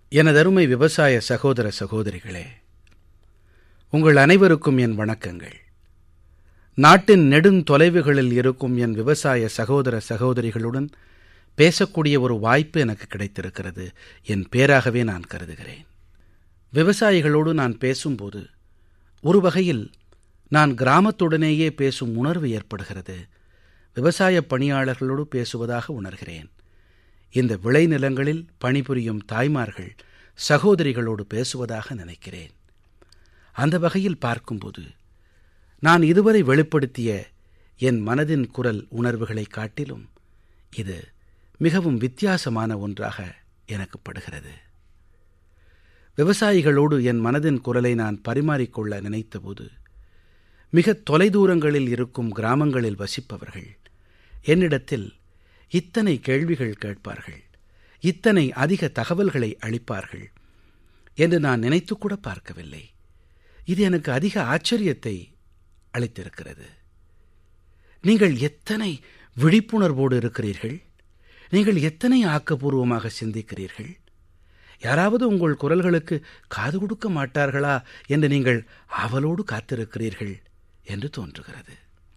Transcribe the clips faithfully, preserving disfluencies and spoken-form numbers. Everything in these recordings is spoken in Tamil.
எனதருமை விவசாய சகோதர சகோதரிகளே, உங்கள் அனைவருக்கும் என் வணக்கங்கள். நாட்டின் நெடுந்தொலைவுகளில் இருக்கும் என் விவசாய சகோதர சகோதரிகளுடன் பேசக்கூடிய ஒரு வாய்ப்பு எனக்கு கிடைத்திருக்கிறது. என் பேராகவே நான் கருதுகிறேன். விவசாயிகளோடு நான் பேசும்போது ஒரு வகையில் நான் கிராமத்துடனேயே பேசும் உணர்வு ஏற்படுகிறது. விவசாய பணியாளர்களோடு பேசுவதாக உணர்கிறேன். இந்த விளைநிலங்களில் பணிபுரியும் தாய்மார்கள் சகோதரிகளோடு பேசுவதாக நினைக்கிறேன். அந்த வகையில் பார்க்கும்போது நான் இதுவரை வெளிப்படுத்திய என் மனதின் குரல் உணர்வுகளை காட்டிலும் இது மிகவும் வித்தியாசமான ஒன்றாக எனக்கு படுகிறது. விவசாயிகளோடு என் மனதின் குரலை நான் பரிமாறிக்கொள்ள நினைத்தபோது மிக தொலைதூரங்களில் இருக்கும் கிராமங்களில் வசிப்பவர்கள் என்னிடத்தில் இத்தனை கேள்விகள் கேட்பார்கள், இத்தனை அதிக தகவல்களை அளிப்பார்கள் என்று நான் நினைத்துக்கூட பார்க்கவில்லை. இது எனக்கு அதிக ஆச்சரியத்தை அளித்திருக்கிறது. நீங்கள் எத்தனை விழிப்புணர்வோடு இருக்கிறீர்கள், நீங்கள் எத்தனை ஆக்கப்பூர்வமாக சிந்திக்கிறீர்கள். யாராவது உங்கள் குரல்களுக்கு காது கொடுக்க மாட்டார்களா என்று நீங்கள் ஆவலோடு காத்திருக்கிறீர்கள் என்று தோன்றுகிறது.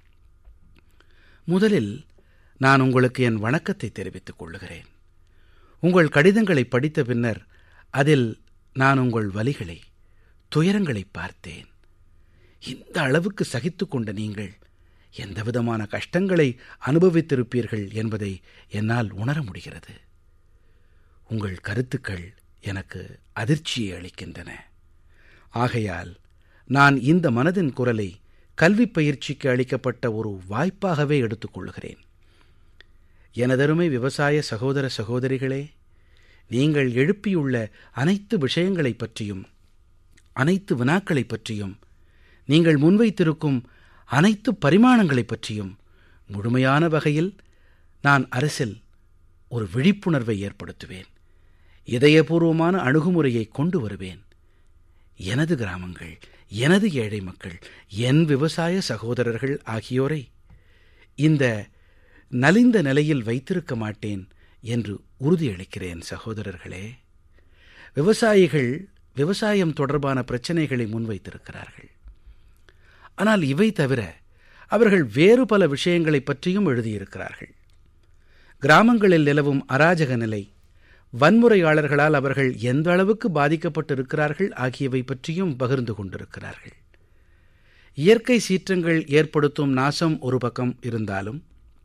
முதலில் நான் உங்களுக்கு என் வணக்கத்தை தெரிவித்துக் கொள்ளுகிறேன். உங்கள் கடிதங்களை படித்த பின்னர் அதில் நான் உங்கள் வலிகளை, துயரங்களை பார்த்தேன். இந்த அளவுக்கு சகித்து கொண்ட நீங்கள் எந்தவிதமான கஷ்டங்களை அனுபவித்திருப்பீர்கள் என்பதை என்னால் உணர முடிகிறது. உங்கள் கருத்துக்கள் எனக்கு அதிர்ச்சியை அளிக்கின்றன. ஆகையால் நான் இந்த மனதின் குரலை கல்வி பயிற்சிக்கு அளிக்கப்பட்ட ஒரு வாய்ப்பாகவே எடுத்துக்கொள்கிறேன். எனதருமை விவசாய சகோதர சகோதரிகளே, நீங்கள் எழுப்பியுள்ள அனைத்து விஷயங்களைப் பற்றியும், அனைத்து வினாக்களைப் பற்றியும், நீங்கள் முன்வைத்திருக்கும் அனைத்து பரிமாணங்களைப் பற்றியும் முழுமையான வகையில் நான் அரசில் ஒரு விழிப்புணர்வை ஏற்படுத்துவேன். இதயபூர்வமான அணுகுமுறையை கொண்டு வருவேன். எனது கிராமங்கள், எனது ஏழை மக்கள், என் விவசாய சகோதரர்கள் ஆகியோரை இந்த நலிந்த நிலையில் வைத்திருக்க மாட்டேன் என்று உறுதியளிக்கிறேன். சகோதரர்களே, விவசாயிகள் விவசாயம் தொடர்பான பிரச்சனைகளை முன்வைத்திருக்கிறார்கள். ஆனால் இவை தவிர அவர்கள் வேறு பல விஷயங்களை பற்றியும் எழுதியிருக்கிறார்கள். கிராமங்களில் நிலவும் அராஜக நிலை, வன்முறையாளர்களால் அவர்கள் எந்த அளவுக்கு பாதிக்கப்பட்டிருக்கிறார்கள் ஆகியவை பற்றியும் பகிர்ந்து கொண்டிருக்கிறார்கள். இயற்கை சீற்றங்கள் ஏற்படுத்தும் நாசம் ஒரு பக்கம் இருந்தாலும்,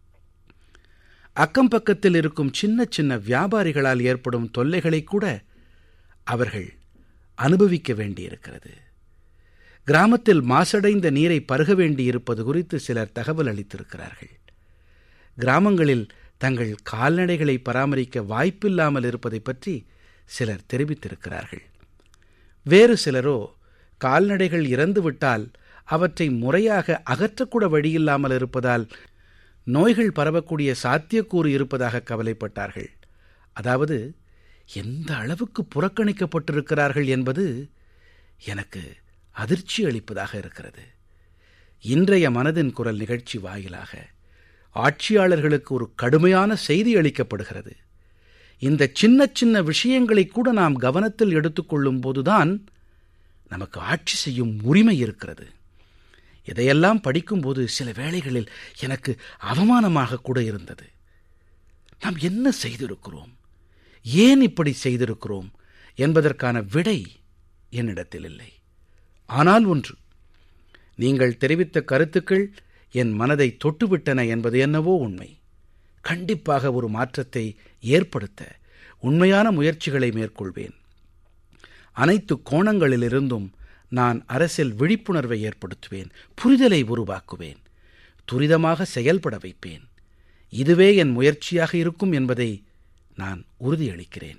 அக்கம் பக்கத்தில் இருக்கும் சின்ன சின்ன வியாபாரிகளால் ஏற்படும் தொல்லைகளை கூட அவர்கள் அனுபவிக்க வேண்டியிருக்கிறது. கிராமத்தில் மாசடைந்த நீரை பருக வேண்டியிருப்பது குறித்து சிலர் தகவல் அளித்திருக்கிறார்கள். கிராமங்களில் தங்கள் கால்நடைகளை பராமரிக்க வாய்ப்பில்லாமல் இருப்பதை பற்றி சிலர் தெரிவித்திருக்கிறார்கள். வேறு சிலரோ கால்நடைகள் இறந்துவிட்டால் அவற்றை முறையாக அகற்றக்கூட வழியில்லாமல் இருப்பதால் நோய்கள் பரவக்கூடிய சாத்தியக்கூறு இருப்பதாக கவலைப்பட்டார்கள். அதாவது எந்த அளவுக்கு புறக்கணிக்கப்பட்டிருக்கிறார்கள் என்பது எனக்கு அதிர்ச்சி அளிப்பதாக இருக்கிறது. இன்றைய மனதின் குரல் நிகழ்ச்சி வாயிலாக ஆட்சியாளர்களுக்கு ஒரு கடுமையான செய்தி அளிக்கப்படுகிறது. இந்த சின்ன சின்ன விஷயங்களை கூட நாம் கவனத்தில் எடுத்துக்கொள்ளும் போதுதான் நமக்கு ஆட்சி செய்யும் உரிமை இருக்கிறது. இதையெல்லாம் படிக்கும்போது சில வேளைகளில் எனக்கு அவமானமாக கூட இருந்தது. நாம் என்ன செய்திருக்கிறோம், ஏன் இப்படி செய்திருக்கிறோம் என்பதற்கான விடை என்னிடத்தில் இல்லை. ஆனால் ஒன்று, நீங்கள் தெரிவித்த கருத்துக்கள் என் மனதை தொட்டுவிட்டன என்பது என்னவோ உண்மை. கண்டிப்பாக ஒரு மாற்றத்தை ஏற்படுத்த உண்மையான முயற்சிகளை மேற்கொள்வேன். அனைத்து கோணங்களிலிருந்தும் நான் அரசில் விழிப்புணர்வை ஏற்படுத்துவேன், புரிதலை உருவாக்குவேன், துரிதமாக செயல்பட வைப்பேன். இதுவே என் முயற்சியாக இருக்கும் என்பதை நான் உறுதியளிக்கிறேன்.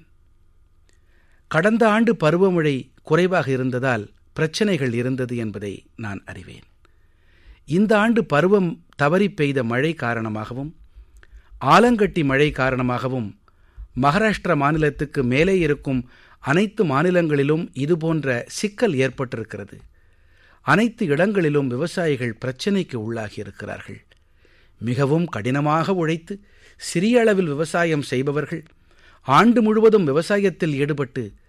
கடந்த ஆண்டு பருவமழை குறைவாக இருந்ததால் பிரச்சனைகள் இருந்தது என்பதை நான் அறிவேன். இந்த ஆண்டு பருவம் தவறி பெய்த மழை காரணமாகவும், ஆலங்கட்டி மழை காரணமாகவும் மகாராஷ்டிர மாநிலத்துக்கு மேலே இருக்கும் அனைத்து மாநிலங்களிலும் இதுபோன்ற சிக்கல் ஏற்பட்டிருக்கிறது. அனைத்து இடங்களிலும் விவசாயிகள் பிரச்சனைக்கு உள்ளாகி இருக்கிறார்கள். மிகவும் கடினமாக உழைத்து சிறிய அளவில் விவசாயம் செய்பவர்கள் ஆண்டு முழுவதும் விவசாயத்தில் ஈடுபட்டு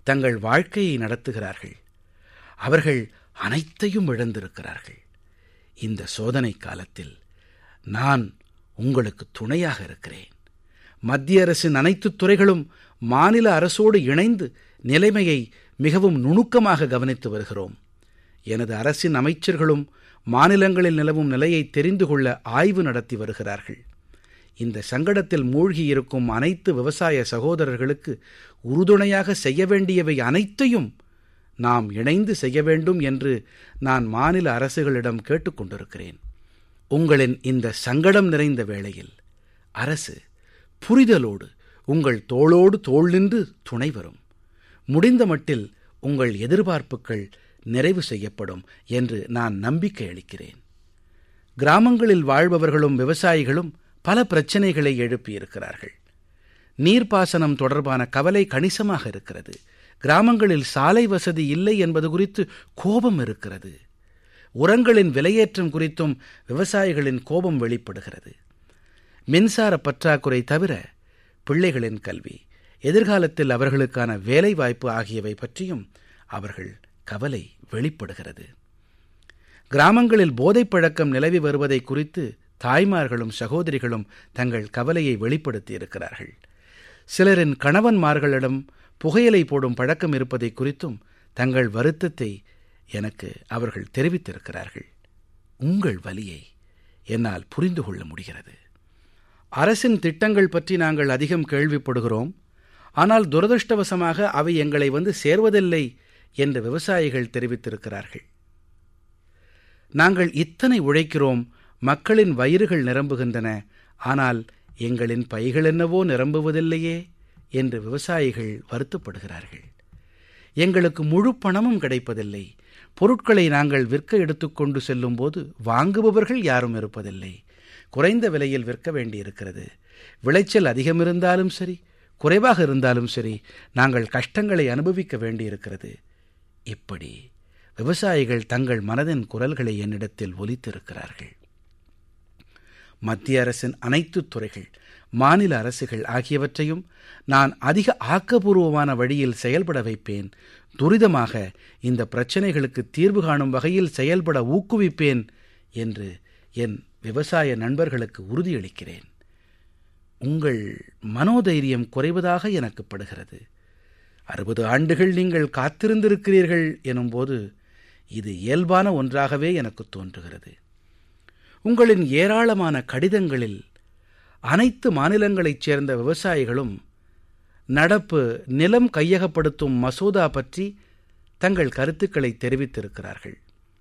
தங்கள் வாழ்க்கையை நடத்துகிறார்கள். அவர்கள் அனைத்தையும் இழந்திருக்கிறார்கள். இந்த சோதனை காலத்தில் நான் உங்களுக்கு துணையாக இருக்கிறேன். மத்திய அரசின் அனைத்து துறைகளும் மாநில அரசோடு இணைந்து நிலைமையை மிகவும் நுணுக்கமாக கவனித்து வருகிறோம். எனது அரசின் அமைச்சர்களும் மாநிலங்களில் நிலவும் நிலையை தெரிந்து கொள்ள ஆய்வு நடத்தி வருகிறார்கள். இந்த சங்கடத்தில் மூழ்கியிருக்கும் அனைத்து விவசாய சகோதரர்களுக்கு உறுதுணையாக செய்ய வேண்டியவை அனைத்தையும் நாம் இணைந்து செய்ய வேண்டும் என்று நான் மாநில அரசுகளிடம் கேட்டுக்கொண்டிருக்கிறேன். உங்களின் இந்த சங்கடம் நிறைந்த வேளையில் அரசு புரிதலோடு உங்கள் தோளோடு தோள் நின்று துணை வரும். முடிந்த மட்டில் உங்கள் எதிர்பார்ப்புகள் நிறைவு செய்யப்படும் என்று நான் நம்பிக்கை அளிக்கிறேன். கிராமங்களில் வாழ்பவர்களும் விவசாயிகளும் பல பிரச்சனைகளை எழுப்பியிருக்கிறார்கள். நீர்ப்பாசனம் தொடர்பான கவலை கணிசமாக இருக்கிறது. கிராமங்களில் சாலை வசதி இல்லை என்பது குறித்து கோபம் இருக்கிறது. உரங்களின் விலையேற்றம் குறித்தும் விவசாயிகளின் கோபம் வெளிப்படுகிறது. மின்சார பற்றாக்குறை தவிர பிள்ளைகளின் கல்வி, எதிர்காலத்தில் அவர்களுக்கான வேலைவாய்ப்பு ஆகியவை பற்றியும் அவர்கள் கவலை வெளிப்படுகிறது. கிராமங்களில் போதைப் பழக்கம் நிலவி வருவதை குறித்து தாய்மார்களும் சகோதரிகளும் தங்கள் கவலையை வெளிப்படுத்தி இருக்கிறார்கள். சிலரின் கணவன்மார்களிடம் புகையிலை போடும் பழக்கம் இருப்பதை குறித்தும் தங்கள் வருத்தத்தை எனக்கு அவர்கள் தெரிவித்திருக்கிறார்கள். உங்கள் வலியை என்னால் புரிந்து கொள்ள முடிகிறது. அரசின் திட்டங்கள் பற்றி நாங்கள் அதிகம் கேள்விப்படுகிறோம். ஆனால் துரதிருஷ்டவசமாக அவை எங்களை வந்து சேர்வதில்லை என்று விவசாயிகள் தெரிவித்திருக்கிறார்கள். நாங்கள் இத்தனை உழைக்கிறோம், மக்களின் வயிறுகள் நிரம்புகின்றன, ஆனால் எங்களின் பைகள் என்னவோ நிரம்புவதில்லையே என்று விவசாயிகள் வருத்தப்படுகிறார்கள். எங்களுக்கு முழு பணமும் கிடைப்பதில்லை. பொருட்களை நாங்கள் விற்க எடுத்துக்கொண்டு செல்லும் போது வாங்குபவர்கள் யாரும் இருப்பதில்லை. குறைந்த விலையில் விற்க வேண்டியிருக்கிறது. விளைச்சல் அதிகம் இருந்தாலும் சரி, குறைவாக இருந்தாலும் சரி, நாங்கள் கஷ்டங்களை அனுபவிக்க வேண்டியிருக்கிறது. இப்படி விவசாயிகள் தங்கள் மனதின் குரல்களை என்னிடத்தில் ஒலித்திருக்கிறார்கள். மத்திய அரசின் அனைத்து துறைகள், மாநில அரசுகள் ஆகியவற்றையும் நான் அதிக ஆக்கப்பூர்வமான வழியில் செயல்பட வைப்பேன். துரிதமாக இந்த பிரச்சனைகளுக்கு தீர்வு காணும் வகையில் செயல்பட ஊக்குவிப்பேன் என்று என் விவசாய நண்பர்களுக்கு உறுதியளிக்கிறேன். உங்கள் மனோதைரியம் குறைவதாக எனக்கு படுகிறது. அறுபது ஆண்டுகள் நீங்கள் காத்திருந்திருக்கிறீர்கள் எனும்போது இது இயல்பான ஒன்றாகவே எனக்கு தோன்றுகிறது. உங்களின் ஏராளமான கடிதங்களில் அனைத்து மாநிலங்களைச் சேர்ந்த விவசாயிகளும் நடப்பு நிலம் கையகப்படுத்தும் மசோதா பற்றி தங்கள் கருத்துக்களை தெரிவித்திருக்கிறார்கள்.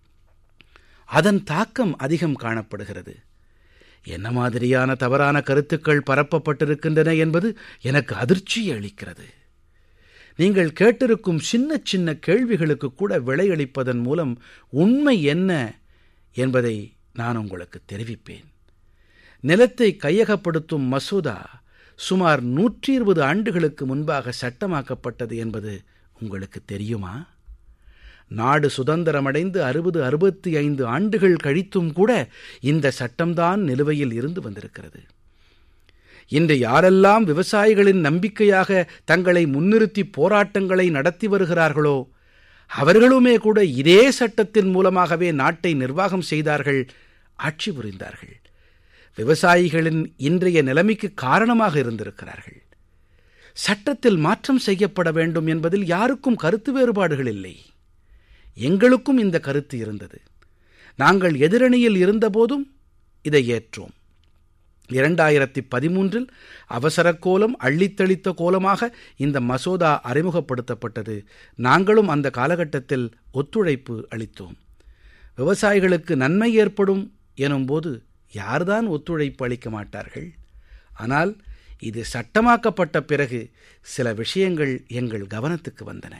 அதன் தாக்கம் அதிகம் காணப்படுகிறது. என்ன மாதிரியான தவறான கருத்துக்கள் பரப்பப்பட்டிருக்கின்றன என்பது எனக்கு அதிர்ச்சியை அளிக்கிறது. நீங்கள் கேட்டிருக்கும் சின்ன சின்ன கேள்விகளுக்கு கூட விளையளிப்பதன் மூலம் உண்மை என்ன என்பதை நான் உங்களுக்கு தெரிவிப்பேன். நிலத்தை கையகப்படுத்தும் மசோதா சுமார் நூற்றி இருபது ஆண்டுகளுக்கு முன்பாக சட்டமாக்கப்பட்டது என்பது உங்களுக்கு தெரியுமா? நாடு சுதந்திரமடைந்து அறுபது அறுபத்தி ஐந்து ஆண்டுகள் கழித்தும் கூட இந்த சட்டம்தான் நிலுவையில் இருந்து வந்திருக்கிறது. இன்று யாரெல்லாம் விவசாயிகளின் நம்பிக்கையாக தங்களை முன்னிறுத்தி போராட்டங்களை நடத்தி வருகிறார்களோ அவர்களுமே கூட இதே சட்டத்தின் மூலமாகவே நாட்டை நிர்வாகம் செய்தார்கள், ஆட்சி புரிந்தார்கள். விவசாயிகளின் இன்றைய நிலைமைக்கு காரணமாக இருந்திருக்கிறார்கள். சட்டத்தில் மாற்றம் செய்யப்பட வேண்டும் என்பதில் யாருக்கும் கருத்து வேறுபாடுகள் இல்லை. எங்களுக்கும் இந்த கருத்து இருந்தது. நாங்கள் எதிரணியில் இருந்தபோதும் இதை ஏற்றோம். இரண்டாயிரத்தி பதிமூன்றில் அவசர கோலம் அள்ளித்தளித்த கோலமாக இந்த மசோதா அறிமுகப்படுத்தப்பட்டது. நாங்களும் அந்த காலகட்டத்தில் ஒத்துழைப்பு அளித்தோம். விவசாயிகளுக்கு நன்மை ஏற்படும் எனும்போது யார்தான் ஒத்துழைப்பு அளிக்க மாட்டார்கள்? ஆனால் இது சட்டமாக்கப்பட்ட பிறகு சில விஷயங்கள் எங்கள் கவனத்துக்கு வந்தன.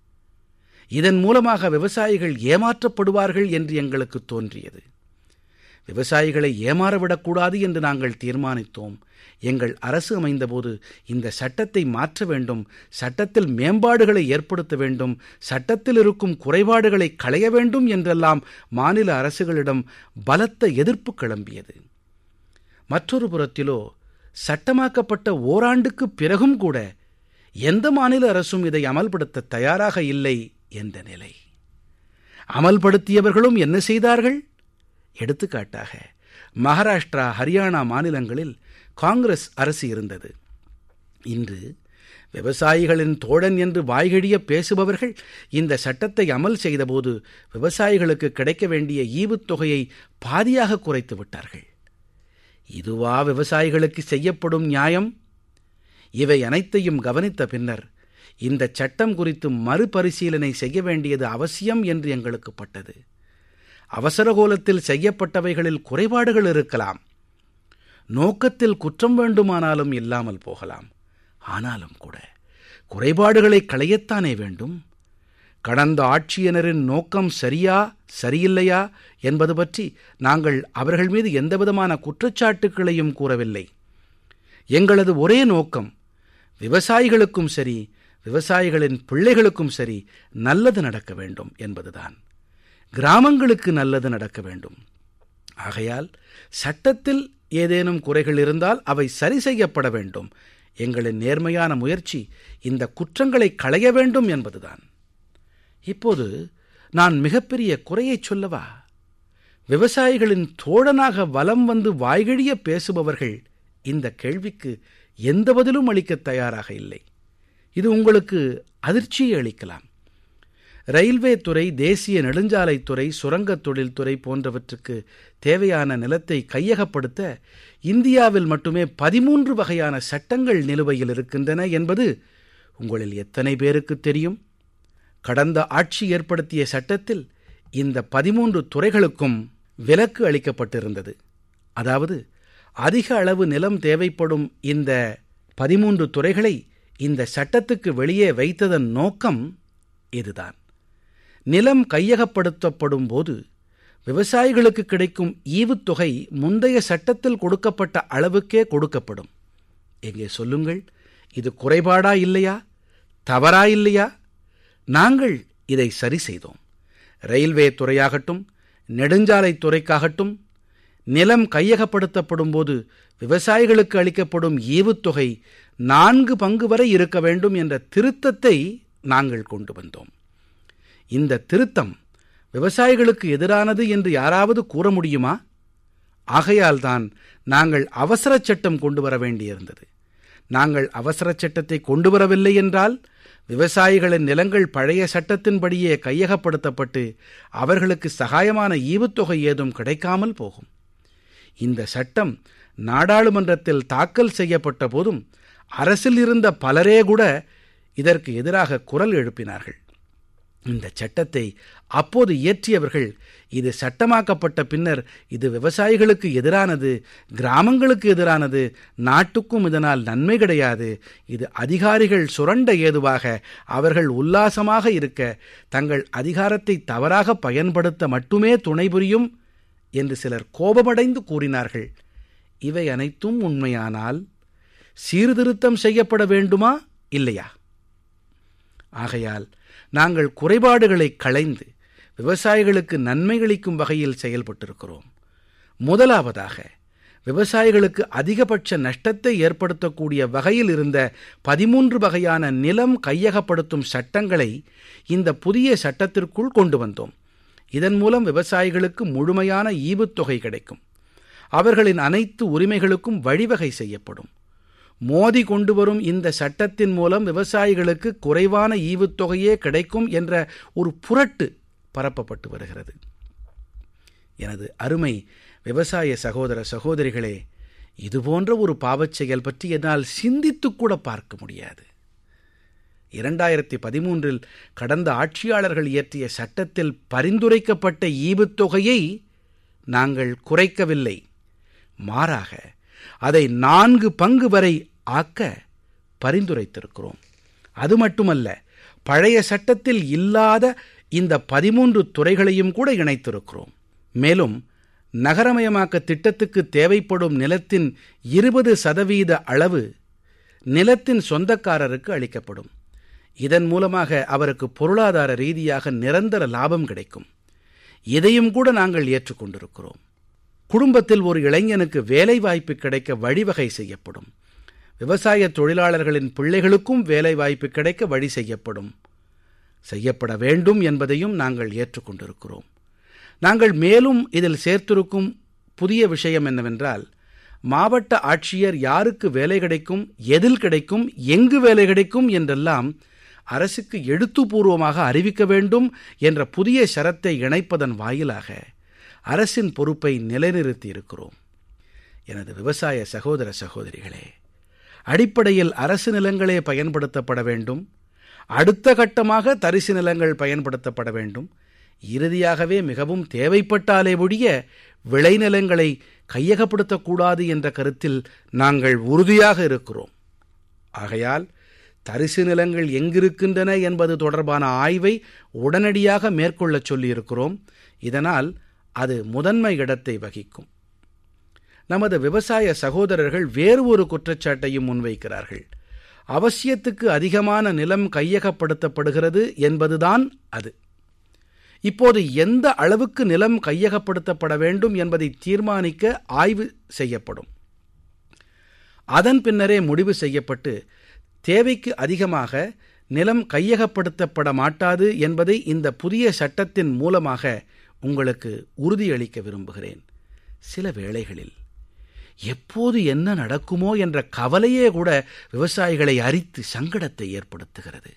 இதன் மூலமாக விவசாயிகள் ஏமாற்றப்படுவார்கள் என்று எங்களுக்கு தோன்றியது. விவசாயிகளை ஏமாறவிடக்கூடாது என்று நாங்கள் தீர்மானித்தோம். எங்கள் அரசு அமைந்தபோது இந்த சட்டத்தை மாற்ற வேண்டும், சட்டத்தில் மேம்பாடுகளை ஏற்படுத்த வேண்டும், சட்டத்தில் இருக்கும் குறைபாடுகளை களைய வேண்டும் என்றெல்லாம் மாநில அரசுகளிடம் பலத்த எதிர்ப்பு கிளம்பியது. மற்றொரு புறத்திலோ சட்டமாக்கப்பட்ட ஓராண்டுக்கு பிறகும் கூட எந்த மாநில அரசும் இதை அமல்படுத்த தயாராக இல்லை என்ற நிலை. அமல்படுத்தியவர்களும் என்ன செய்தார்கள்? எடுத்துக்காட்டாக, மகாராஷ்டிரா, ஹரியானா மாநிலங்களில் காங்கிரஸ் அரசு இருந்தது. இன்று விவசாயிகளின் தோழன் என்று வாய்கழிய பேசுபவர்கள் இந்த சட்டத்தை அமல் செய்தபோது விவசாயிகளுக்கு கிடைக்க வேண்டிய ஈவுத்தொகையை பாதியாக குறைத்து விட்டார்கள். இதுவா விவசாயிகளுக்கு செய்யப்படும் நியாயம்? இவை அனைத்தையும் கவனித்த பின்னர் இந்த சட்டம் குறித்து மறுபரிசீலனை செய்ய வேண்டியது அவசியம் என்று எங்களுக்கு பட்டது. அவசரகோலத்தில் செய்யப்பட்டவைகளில் குறைபாடுகள் இருக்கலாம், நோக்கத்தில் குற்றம் வேண்டுமானாலும் இல்லாமல் போகலாம். ஆனாலும் கூட குறைபாடுகளை களையத்தானே வேண்டும். கடந்த ஆட்சியினரின் நோக்கம் சரியா சரியில்லையா என்பது பற்றி நாங்கள் அவர்கள் மீது எந்தவிதமான குற்றச்சாட்டுக்களையும் கூறவில்லை. எங்களது ஒரே நோக்கம் விவசாயிகளுக்கும் சரி, விவசாயிகளின் பிள்ளைகளுக்கும் சரி நல்லது நடக்க வேண்டும் என்பதுதான். கிராமங்களுக்கு நல்லது நடக்க வேண்டும். ஆகையால் சட்டத்தில் ஏதேனும் குறைகள் இருந்தால் அவை சரி செய்யப்பட வேண்டும். எங்களின் நேர்மையான முயற்சி இந்த குற்றங்களை களைய வேண்டும் என்பதுதான். இப்போது நான் மிகப்பெரிய குறையை சொல்லவா? விவசாயிகளின் தோழனாக வலம் வந்து வாய்கழிய பேசுபவர்கள் இந்த கேள்விக்கு எந்த பதிலும் அளிக்க தயாராக இல்லை. இது உங்களுக்கு அதிர்ச்சியை அளிக்கலாம். ரயில்வே துறை, தேசிய நெடுஞ்சாலைத்துறை, சுரங்கத் தொழில்துறை போன்றவற்றுக்கு தேவையான நிலத்தை கையகப்படுத்த இந்தியாவில் மட்டுமே பதிமூன்று வகையான சட்டங்கள் நிலுவையில் இருக்கின்றன என்பது உங்களில் எத்தனை பேருக்கு தெரியும்? கடந்த ஆட்சி ஏற்படுத்திய சட்டத்தில் இந்த பதிமூன்று துறைகளுக்கும் விலக்கு அளிக்கப்பட்டிருந்தது. அதாவது அதிக அளவு நிலம் தேவைப்படும் இந்த பதிமூன்று துறைகளை இந்த சட்டத்துக்கு வெளியே வைத்ததன் நோக்கம் இதுதான். நிலம் கையகப்படுத்தப்படும் போது விவசாயிகளுக்கு கிடைக்கும் ஈவுத்தொகை முந்தைய சட்டத்தில் கொடுக்கப்பட்ட அளவுக்கே கொடுக்கப்படும். எங்கே சொல்லுங்கள், இது குறைபாடா இல்லையா, தவறா இல்லையா? நாங்கள் இதை சரி செய்தோம். ரயில்வே துறையாகட்டும், நெடுஞ்சாலைத் துறைக்காகட்டும், நிலம் கையகப்படுத்தப்படும் போது விவசாயிகளுக்கு அளிக்கப்படும் ஈவுத்தொகை நான்கு பங்கு வரை இருக்க வேண்டும் என்ற திருத்தத்தை நாங்கள் கொண்டு வந்தோம். இந்த திருத்தம் விவசாயிகளுக்கு எதிரானது என்று யாராவது கூற முடியுமா? ஆகையால் தான் நாங்கள் அவசர சட்டம் கொண்டு வர வேண்டியிருந்தது. நாங்கள் அவசர சட்டத்தை கொண்டு வரவில்லை என்றால் விவசாயிகளின் நிலங்கள் பழைய சட்டத்தின்படியே கையகப்படுத்தப்பட்டு அவர்களுக்கு சகாயமான ஈவுத்தொகை ஏதும் கிடைக்காமல் போகும். இந்த சட்டம் நாடாளுமன்றத்தில் தாக்கல் செய்யப்பட்ட போதும் அரசில் இருந்த பலரே கூட இதற்கு எதிராக குரல் எழுப்பினார்கள். இந்த சட்டத்தை அப்போது இயற்றியவர்கள் இது சட்டமாக்கப்பட்ட பின்னர் இது விவசாயிகளுக்கு எதிரானது, கிராமங்களுக்கு எதிரானது, நாட்டுக்கும் இதனால் நன்மை கிடையாது, இது அதிகாரிகள் சுரண்ட ஏதுவாக அவர்கள் உல்லாசமாக இருக்க தங்கள் அதிகாரத்தை தவறாக பயன்படுத்த மட்டுமே துணை புரியும் என்று சிலர் கோபமடைந்து கூறினார்கள். இவை அனைத்தும் உண்மையானால் சீர்திருத்தம் செய்யப்பட வேண்டுமா இல்லையா? ஆகையால் நாங்கள் குறைபாடுகளை களைந்து விவசாயிகளுக்கு நன்மைகளிக்கும் வகையில் செயல்பட்டிருக்கிறோம். முதலாவதாக, விவசாயிகளுக்கு அதிகபட்ச நஷ்டத்தை ஏற்படுத்தக்கூடிய வகையில் இருந்த பதிமூன்று வகையான நிலம் கையகப்படுத்தும் சட்டங்களை இந்த புதிய சட்டத்திற்குள் கொண்டு வந்தோம். இதன் மூலம் விவசாயிகளுக்கு முழுமையான ஈவுத்தொகை கிடைக்கும். அவர்களின் அனைத்து உரிமைகளுக்கும் வழிவகை செய்யப்படும். மோடி கொண்டு வரும் இந்த சட்டத்தின் மூலம் விவசாயிகளுக்கு குறைவான ஈவுத்தொகையே கிடைக்கும் என்ற ஒரு புரட்டு பரப்பப்பட்டு வருகிறது. எனது அருமை விவசாய சகோதர சகோதரிகளே, இதுபோன்ற ஒரு பாவச் செயல் பற்றி என்னால் சிந்தித்துக் கூட பார்க்க முடியாது. இரண்டாயிரத்தி பதிமூன்றில் கடந்த ஆட்சியாளர்கள் இயற்றிய சட்டத்தில் பரிந்துரைக்கப்பட்ட ஈவுத்தொகையை நாங்கள் குறைக்கவில்லை. மாறாக அதை நான்கு பங்கு வரை ஆக்க பரிந்துரைத்திருக்கிறோம். அது மட்டுமல்ல, பழைய சட்டத்தில் இல்லாத இந்த பதிமூன்று துறைகளையும் கூட இணைத்திருக்கிறோம். மேலும் நகரமயமாக்க திட்டத்துக்கு தேவைப்படும் நிலத்தின் இருபது சதவீத அளவு நிலத்தின் சொந்தக்காரருக்கு அளிக்கப்படும். இதன் மூலமாக அவருக்கு பொருளாதார ரீதியாக நிரந்தர லாபம் கிடைக்கும். இதையும் கூட நாங்கள் ஏற்றுக்கொண்டிருக்கிறோம். குடும்பத்தில் ஒரு இளைஞனுக்கு வேலை வாய்ப்பு கிடைக்க வழிவகை செய்யப்படும். விவசாய தொழிலாளர்களின் பிள்ளைகளுக்கும் வேலை வாய்ப்பு கிடைக்க வழி செய்யப்படும், செய்யப்பட வேண்டும் என்பதையும் நாங்கள் ஏற்றுக்கொண்டிருக்கிறோம். நாங்கள் மேலும் இதில் சேர்த்திருக்கும் புதிய விஷயம் என்னவென்றால், மாவட்ட ஆட்சியர் யாருக்கு வேலை கிடைக்கும், எதில் கிடைக்கும், எங்கு வேலை கிடைக்கும் என்றெல்லாம் அரசுக்கு எழுத்துப்பூர்வமாக அறிவிக்க வேண்டும் என்ற புதிய ஷரத்தை இணைப்பதன் வாயிலாக அரசின் பொறுப்பை நிலைநிறுத்தி இருக்கிறோம். எனது விவசாய சகோதர சகோதரிகளே, அடிப்படையில் அரசு நிலங்களே பயன்படுத்தப்பட வேண்டும், அடுத்த கட்டமாக தரிசு நிலங்கள் பயன்படுத்தப்பட வேண்டும், இறுதியாகவே மிகவும் தேவைப்பட்டாலே ஒழிய விளைநிலங்களை கையகப்படுத்தக்கூடாது என்ற கருத்தில் நாங்கள் உறுதியாக இருக்கிறோம். ஆகையால் தரிசு நிலங்கள் எங்கிருக்கின்றன என்பது தொடர்பான ஆய்வை உடனடியாக மேற்கொள்ளச் சொல்லியிருக்கிறோம். இதனால் அது முதன்மை இடத்தை வகிக்கும். நமது விவசாய சகோதரர்கள் வேறு ஒரு குற்றச்சாட்டையும் முன்வைக்கிறார்கள். அவசியத்துக்கு அதிகமான நிலம் கையகப்படுத்தப்படுகிறது என்பதுதான் அது. இப்போது எந்த அளவுக்கு நிலம் கையகப்படுத்தப்பட வேண்டும் என்பதை தீர்மானிக்க ஆய்வு செய்யப்படும். அதன் பின்னரே முடிவு செய்யப்பட்டு தேவைக்கு அதிகமாக நிலம் கையகப்படுத்தப்பட மாட்டாது என்பதை இந்த புதிய சட்டத்தின் மூலமாக உங்களுக்கு உறுதியளிக்க விரும்புகிறேன். சில வேளைகளில் எப்போது என்ன நடக்குமோ என்ற கவலையே கூட விவசாயிகளை அரித்து சங்கடத்தை ஏற்படுத்துகிறது.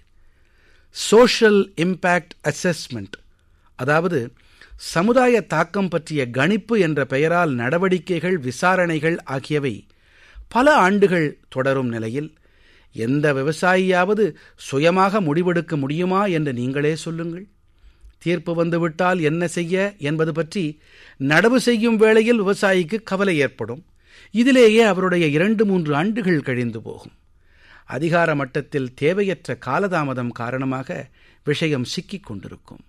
சோஷியல் இம்பேக்ட் அசஸ்மெண்ட், அதாவது சமுதாய தாக்கம் பற்றிய கணிப்பு என்ற பெயரால் நடவடிக்கைகள், விசாரணைகள் ஆகியவை பல ஆண்டுகள் தொடரும் நிலையில் எந்த விவசாயியாவது சுயமாக முடிவெடுக்க முடியுமா என்று நீங்களே சொல்லுங்கள். தீர்ப்பு வந்துவிட்டால் என்ன செய்ய என்பது பற்றி நடவு செய்யும் வேளையில் விவசாயிக்கு கவலை ஏற்படும். இதிலேயே அவருடைய இரண்டு மூன்று ஆண்டுகள் கழிந்து போகும். அதிகார மட்டத்தில் தேவையற்ற காலதாமதம் காரணமாக விஷயம் சிக்கிக் கொண்டிருக்கும்.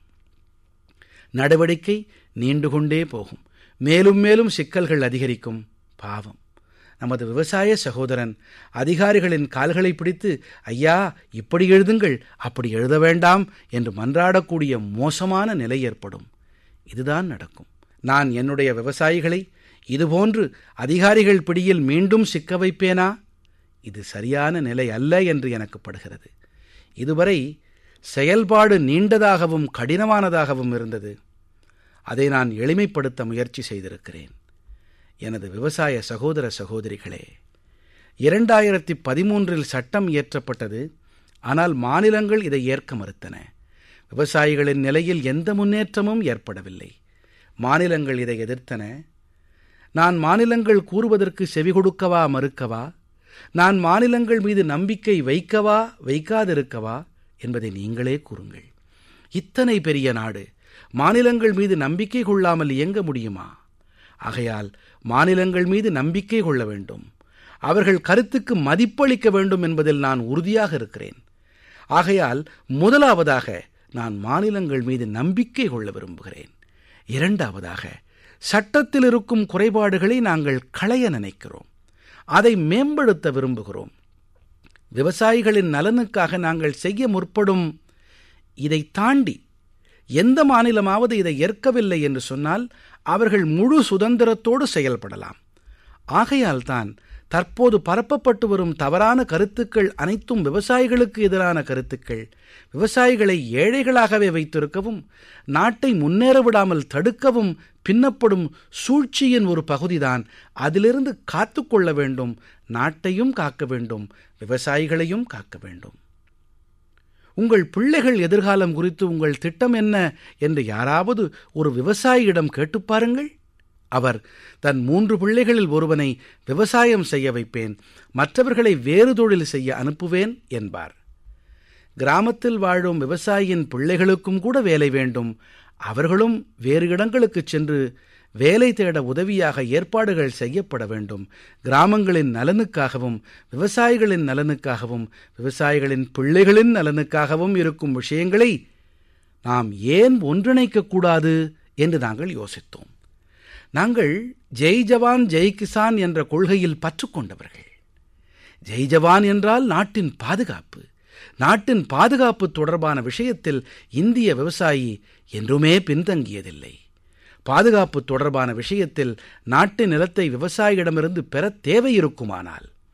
நடவடிக்கை நீண்டு கொண்டே போகும். மேலும் மேலும் சிக்கல்கள் அதிகரிக்கும். பாவம், நமது விவசாய சகோதரன் அதிகாரிகளின் கால்களை பிடித்து, ஐயா இப்படி எழுதுங்கள், அப்படி எழுத வேண்டாம் என்று மன்றாடக்கூடிய மோசமான நிலை ஏற்படும். இதுதான் நடக்கும். நான் என்னுடைய விவசாயிகளை இதுபோன்று அதிகாரிகள் பிடியில் மீண்டும் சிக்க வைப்பேனா? இது சரியான நிலை அல்ல என்று எனக்கு படுகிறது. இதுவரை செயல்பாடு நீண்டதாகவும் கடினமானதாகவும் இருந்தது. அதை நான் எளிமைப்படுத்த முயற்சி செய்திருக்கிறேன். எனது விவசாய சகோதர சகோதரிகளே, இரண்டாயிரத்தி பதிமூன்றில் சட்டம் இயற்றப்பட்டது. ஆனால் மாநிலங்கள் இதை ஏற்க மறுத்தன. விவசாயிகளின் நிலையில் எந்த முன்னேற்றமும் ஏற்படவில்லை. மாநிலங்கள் இதை எதிர்த்தன. நான் மாநிலங்கள் கூறுவதற்கு செவி கொடுக்கவா மறுக்கவா? நான் மாநிலங்கள் மீது நம்பிக்கை வைக்கவா வைக்காதிருக்கவா என்பதை நீங்களே கூறுங்கள். இத்தனை பெரிய நாடு மாநிலங்கள் மீது நம்பிக்கை கொள்ளாமல் இயங்க முடியுமா? ஆகையால் மாநிலங்கள் மீது நம்பிக்கை கொள்ள வேண்டும், அவர்கள் கருத்துக்கு மதிப்பளிக்க வேண்டும் என்பதில் நான் உறுதியாக இருக்கிறேன். ஆகையால் முதலாவதாக நான் மாநிலங்கள் மீது நம்பிக்கை கொள்ள விரும்புகிறேன். இரண்டாவதாக, சட்டத்தில் இருக்கும் குறைபாடுகளை நாங்கள் களைய நினைக்கிறோம், அதை மேம்படுத்த விரும்புகிறோம். விவசாயிகளின் நலனுக்காக நாங்கள் செய்ய முற்படும் இதை தாண்டி எந்த மாநிலமாவது இதை ஏற்கவில்லை என்று சொன்னால் அவர்கள் முழு சுதந்திரத்தோடு செயல்படலாம். ஆகையால் தான் தற்போது பரப்பப்பட்டு வரும் தவறான கருத்துக்கள் அனைத்தும் விவசாயிகளுக்கு எதிரான கருத்துக்கள், விவசாயிகளை ஏழைகளாகவே வைத்திருக்கவும், நாட்டை முன்னேற விடாமல் தடுக்கவும் பின்னப்படும் சூழ்ச்சியின் ஒரு பகுதிதான். அதிலிருந்து காத்துக்கொள்ள வேண்டும், நாட்டையும் காக்க வேண்டும், விவசாயிகளையும் காக்க வேண்டும். உங்கள் பிள்ளைகள் எதிர்காலம் குறித்து உங்கள் திட்டம் என்ன என்று யாராவது ஒரு விவசாயியிடம் கேட்டுப் பாருங்கள். அவர் தன் மூன்று பிள்ளைகளில் ஒருவனை விவசாயம் செய்ய வைப்பேன், மற்றவர்களை வேறு தொழில் செய்ய அனுப்புவேன் என்பார். கிராமத்தில் வாழும் விவசாயியின் பிள்ளைகளுக்கும் கூட வேலை வேண்டும். அவர்களும் வேறு இடங்களுக்குச் சென்று வேலை தேட உதவியாக ஏற்பாடுகள் செய்யப்பட வேண்டும். கிராமங்களின் நலனுக்காகவும் விவசாயிகளின் நலனுக்காகவும் விவசாயிகளின் பிள்ளைகளின் நலனுக்காகவும் இருக்கும் விஷயங்களை நாம் ஏன் ஒன்றிணைக்கக்கூடாது என்று நாங்கள் யோசித்தோம். நாங்கள் ஜெய் ஜவான் ஜெய் கிசான் என்ற கொள்கையில் பற்று கொண்டவர்கள். ஜெய் ஜவான் என்றால் நாட்டின் பாதுகாப்பு. நாட்டின் பாதுகாப்பு தொடர்பான விஷயத்தில் இந்திய விவசாயி என்றுமே பின்தங்கியதில்லை. பாதுகாப்பு தொடர்பான விஷயத்தில் நாட்டு நிலத்தை விவசாயியிடமிருந்து பெற தேவை இருக்குமானால்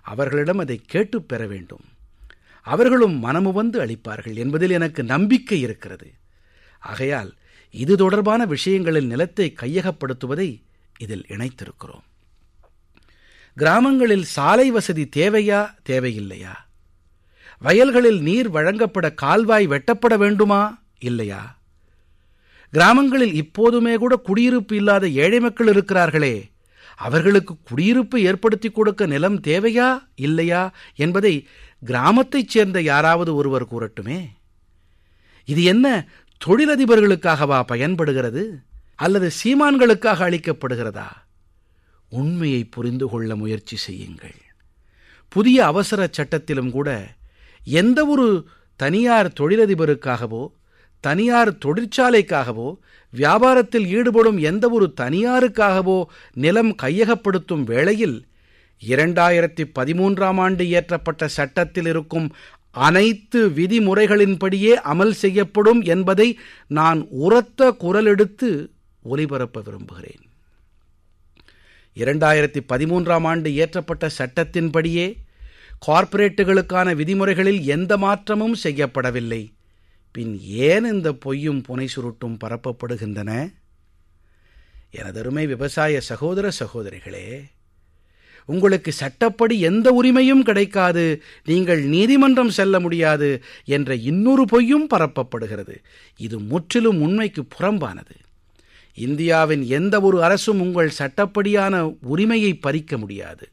அவர்களிடம் அதை கேட்டுப் பெற வேண்டும். அவர்களும் மனமுவந்து அளிப்பார்கள் என்பதில் எனக்கு நம்பிக்கை இருக்கிறது. ஆகையால் இது தொடர்பான விஷயங்களில் நிலத்தை கையகப்படுத்துவதை இதில் இணைத்திருக்கிறோம். கிராமங்களில் சாலை வசதி தேவையா தேவையில்லையா? வயல்களில் நீர் வழங்கப்பட கால்வாய் வெட்டப்பட வேண்டுமா இல்லையா? கிராமங்களில் இப்போதுமே கூட குடியிருப்பு இல்லாத ஏழை மக்கள் இருக்கிறார்களே, அவர்களுக்கு குடியிருப்பு ஏற்படுத்தி கொடுக்க நிலம் தேவையா இல்லையா என்பதை கிராமத்தைச் சேர்ந்த யாராவது ஒருவர் கூறட்டுமே. இது என்ன தொழிலதிபர்களுக்காகவா பயன்படுகிறது அல்லது சீமான்களுக்காக அளிக்கப்படுகிறதா? உண்மையை புரிந்து கொள்ள முயற்சி செய்யுங்கள். புதிய அவசர சட்டத்திலும் கூட எந்த ஒரு தனியார் தொழிலதிபருக்காகவோ தனியார் தொழிற்சாலைக்காகவோ வியாபாரத்தில் ஈடுபடும் எந்த ஒரு தனியாருக்காகவோ நிலம் கையகப்படுத்தும் வேளையில் இரண்டாயிரத்தி பதிமூன்றாம் ஆண்டு இயற்றப்பட்ட சட்டத்தில் இருக்கும் அனைத்து விதிமுறைகளின்படியே அமல் செய்யப்படும் என்பதை நான் உரத்த குரலெடுத்து ஒலிபரப்ப விரும்புகிறேன். இரண்டாயிரத்தி பதிமூன்றாம் ஆண்டு இயற்றப்பட்ட சட்டத்தின்படியே கார்ப்பரேட்டுகளுக்கான விதிமுறைகளில் எந்த மாற்றமும் செய்யப்படவில்லை. பின் ஏன் இந்த பொய்யும் புனை சுருட்டும் பரப்பப்படுகின்றன? எனதருமை விவசாய சகோதர சகோதரிகளே, உங்களுக்கு சட்டப்படி எந்த உரிமையும் கிடைக்காது, நீங்கள் நீதிமன்றம் செல்ல முடியாது என்ற இன்னொரு பொய்யும் பரப்பப்படுகிறது. இது முற்றிலும் உண்மைக்கு புறம்பானது. இந்தியாவின் எந்த ஒரு அரசும் உங்கள் சட்டப்படியான உரிமையை பறிக்க முடியாது.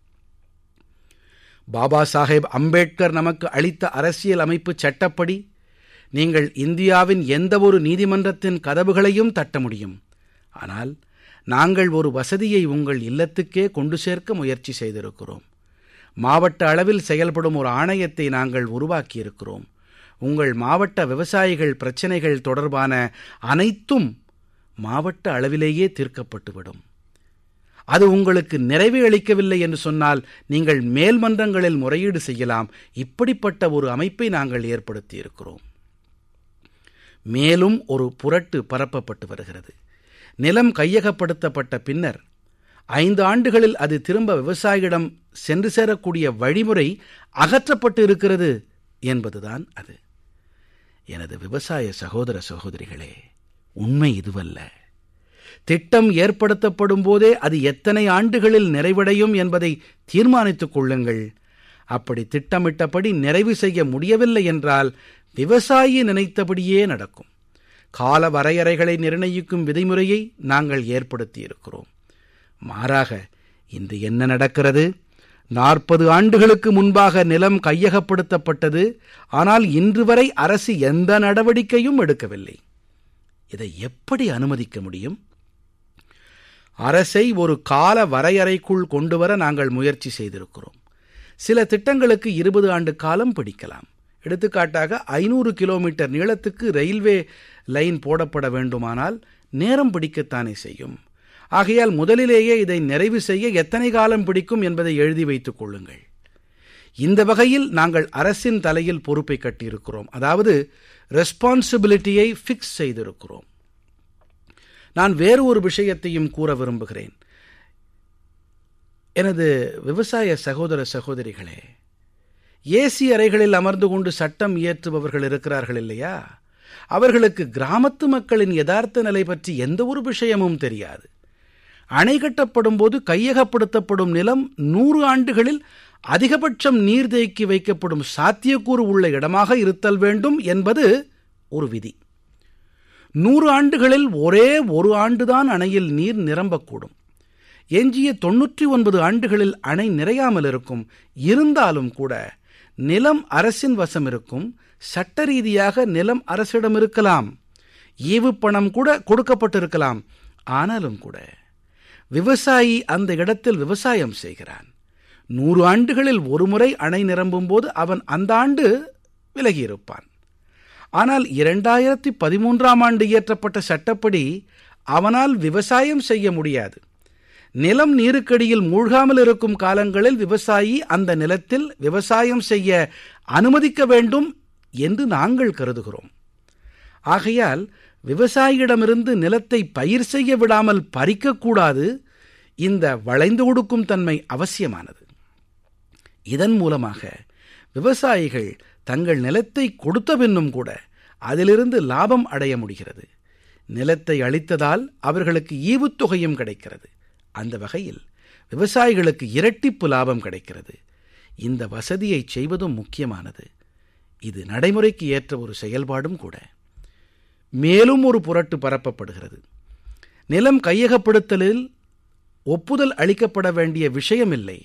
பாபா சாஹேப் அம்பேத்கர் நமக்கு அளித்த அரசியல் அமைப்பு சட்டப்படி நீங்கள் இந்தியாவின் எந்த ஒரு நீதிமன்றத்தின் கதவுகளையும் தட்ட முடியும். ஆனால் நாங்கள் ஒரு வசதியை உங்கள் இல்லத்துக்கே கொண்டு சேர்க்க முயற்சி செய்திருக்கிறோம். மாவட்ட அளவில் செயல்படும் ஒரு ஆணையத்தை நாங்கள் உருவாக்கியிருக்கிறோம். உங்கள் மாவட்ட விவசாயிகள் பிரச்சனைகள் தொடர்பான அனைத்தும் மாவட்ட அளவிலேயே தீர்க்கப்பட்டுவிடும். அது உங்களுக்கு நிறைவே அளிக்கவில்லை என்று சொன்னால் நீங்கள் மேல்மன்றங்களில் முறையீடு செய்யலாம். இப்படிப்பட்ட ஒரு அமைப்பை நாங்கள் ஏற்படுத்தி இருக்கிறோம். மேலும் ஒரு புரட்டு பரப்பப்பட்டு வருகிறது. நிலம் கையகப்படுத்தப்பட்ட பின்னர் ஐந்து ஆண்டுகளில் அது திரும்ப விவசாயியிடம் சென்று சேரக்கூடிய வழிமுறை அகற்றப்பட்டு இருக்கிறது என்பதுதான் அது. எனது விவசாய சகோதர சகோதரிகளே, உண்மை இதுவல்ல. திட்டம் ஏற்படுத்தப்படும் போதே அது எத்தனை ஆண்டுகளில் நிறைவடையும் என்பதை தீர்மானித்துக் கொள்ளுங்கள். அப்படி திட்டமிட்டபடி நிறைவு செய்ய முடியவில்லை என்றால் விவசாயி நினைத்தபடியே நடக்கும். கால வரையறைகளை நிர்ணயிக்கும் விதிமுறையை நாங்கள் ஏற்படுத்தி இருக்கிறோம். மாறாக இன்று என்ன நடக்கிறது? நாற்பது ஆண்டுகளுக்கு முன்பாக நிலம் கையகப்படுத்தப்பட்டது. ஆனால் இன்று வரை அரசு எந்த நடவடிக்கையும் எடுக்கவில்லை. இதை எப்படி அனுமதிக்க முடியும்? அரசை ஒரு கால வரையறைக்குள் கொண்டு வர நாங்கள் முயற்சி செய்திருக்கிறோம். சில திட்டங்களுக்கு இருபது ஆண்டு காலம் பிடிக்கலாம். எடுத்துக்காட்டாக ஐநூறு கிலோமீட்டர் நீளத்துக்கு ரயில்வே லைன் போடப்பட வேண்டுமானால் நேரம் பிடிக்கத்தானே செய்யும். ஆகையால் முதலிலேயே இதை நிறைவு செய்ய எத்தனை காலம் பிடிக்கும் என்பதை எழுதி வைத்துக் கொள்ளுங்கள். இந்த வகையில் நாங்கள் அரசின் தலையில் பொறுப்பை கட்டியிருக்கிறோம். அதாவது ரெஸ்பான்சிபிலிட்டியை ஃபிக்ஸ் செய்திருக்கிறோம். நான் வேறு ஒரு விஷயத்தையும் கூற விரும்புகிறேன். எனது விவசாய சகோதர சகோதரிகளே, ஏசி அறைகளில் அமர்ந்து கொண்டு சட்டம் இயற்றுபவர்கள் இருக்கிறார்கள் இல்லையா? அவர்களுக்கு கிராமத்து மக்களின் யதார்த்த நிலை பற்றி எந்த ஒரு விஷயமும் தெரியாது. அணை கட்டப்படும் போது கையகப்படுத்தப்படும் நிலம் நூறு ஆண்டுகளில் அதிகபட்சம் நீர் தேக்கி வைக்கப்படும் சாத்தியக்கூறு உள்ள இடமாக இருத்தல் வேண்டும் என்பது ஒரு விதி. நூறு ஆண்டுகளில் ஒரே ஒரு ஆண்டுதான் அணையில் நீர் நிரம்பக்கூடும். எஞ்சிய தொன்னூற்றி ஒன்பது ஆண்டுகளில் அணை நிறையாமல் இருக்கும். இருந்தாலும் கூட நிலம் அரசின் வசம் இருக்கும். சட்ட ரீதியாக நிலம் அரசிடம் இருக்கலாம். ஈவு பணம் கூட கொடுக்கப்பட்டிருக்கலாம். ஆனாலும் கூட விவசாயி அந்த இடத்தில் விவசாயம் செய்கிறான். நூறு ஆண்டுகளில் ஒருமுறை அணை நிரம்பும் போது அவன் அந்த ஆண்டு விலகியிருப்பான். ஆனால் இரண்டாயிரத்தி பதிமூன்றாம் ஆண்டு இயற்றப்பட்ட சட்டப்படி அவனால் விவசாயம் செய்ய முடியாது. நிலம் நீருக்கடியில் மூழ்காமல் இருக்கும் காலங்களில் விவசாயி அந்த நிலத்தில் விவசாயம் செய்ய அனுமதிக்க வேண்டும் என்று நாங்கள் கருதுகிறோம். ஆகையால் விவசாயியிடமிருந்து நிலத்தை பயிர் செய்ய விடாமல் பறிக்கக்கூடாது. இந்த வளைந்து கொடுக்கும் தன்மை அவசியமானது. இதன் மூலமாக விவசாயிகள் தங்கள் நிலத்தை கொடுத்த பின்னும் கூட அதிலிருந்து லாபம் அடைய முடிகிறது. நிலத்தை அளித்ததால் அவர்களுக்கு ஈவுத்தொகையும் கிடைக்கிறது. அந்த வகையில் விவசாயிகளுக்கு இரட்டிப்பு லாபம் கிடைக்கிறது. இந்த வசதியை செய்வதும் முக்கியமானது. இது நடைமுறைக்கு ஏற்ற ஒரு செயல்பாடும் கூட. மேலும் ஒரு புரட்டு பரப்பப்படுகிறது. நிலம் கையகப்படுத்தலில் ஒப்புதல் அளிக்கப்பட வேண்டிய விஷயமில்லை.